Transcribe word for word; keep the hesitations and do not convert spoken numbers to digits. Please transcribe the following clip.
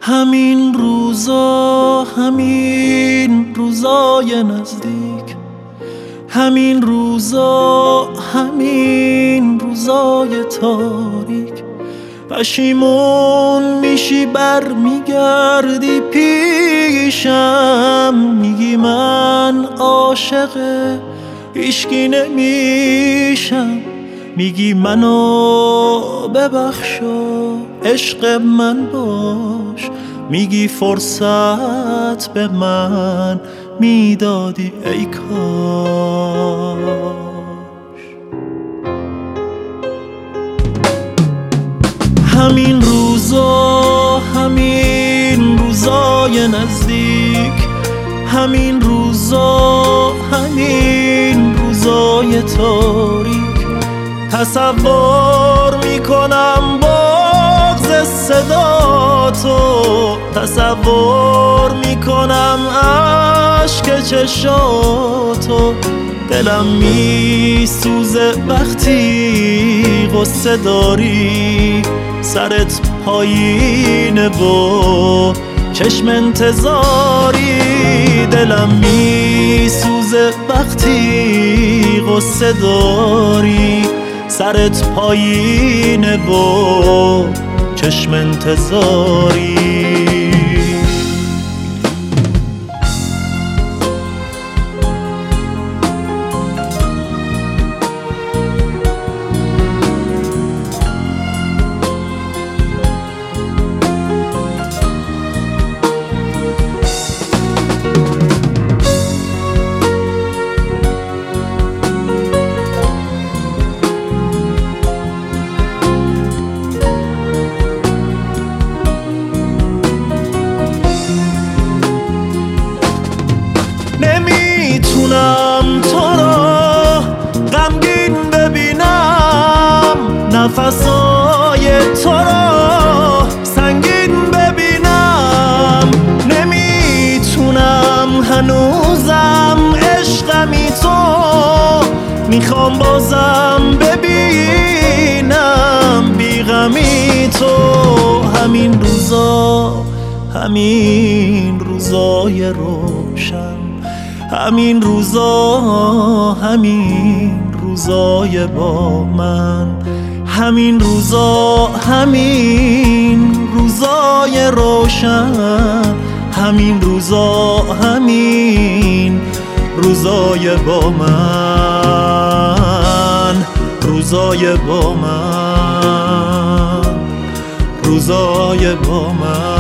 همین روزا، همین روزای نزدیک، همین روزا، همین روزای تاریک، پشیمون میشی بر میگردی پیشم، میگی من عاشق هیچکی نمیشم، میگی منو ببخشو عشق من باش، میگی فرصت به من میدادی ای کاش. همین روزا، همین روزای نزدیک، همین روزا، همین روزای تاریک، تصور میکنم بغض صدا تو، تصور میکنم عشق چشاتو، دلم میسوزه وقتی غصه داری، سرت پایینه و چشم انتظاری، دلم میسوزه وقتی غصه داری، سرت پایینه و چشم انتظاری. نمیتونم تو رو غمگین ببینم، نفسای تو رو سنگین ببینم، نمیتونم هنوزم عشقمی تو، میخوام بازم ببینم بیغمی تو. همین روزا، همین روزای روشن، همین روزا، همین روزای با من، همین روزا، همین روزای روشن، همین روزا، همین روزای با من، روزای با من، روزای با من.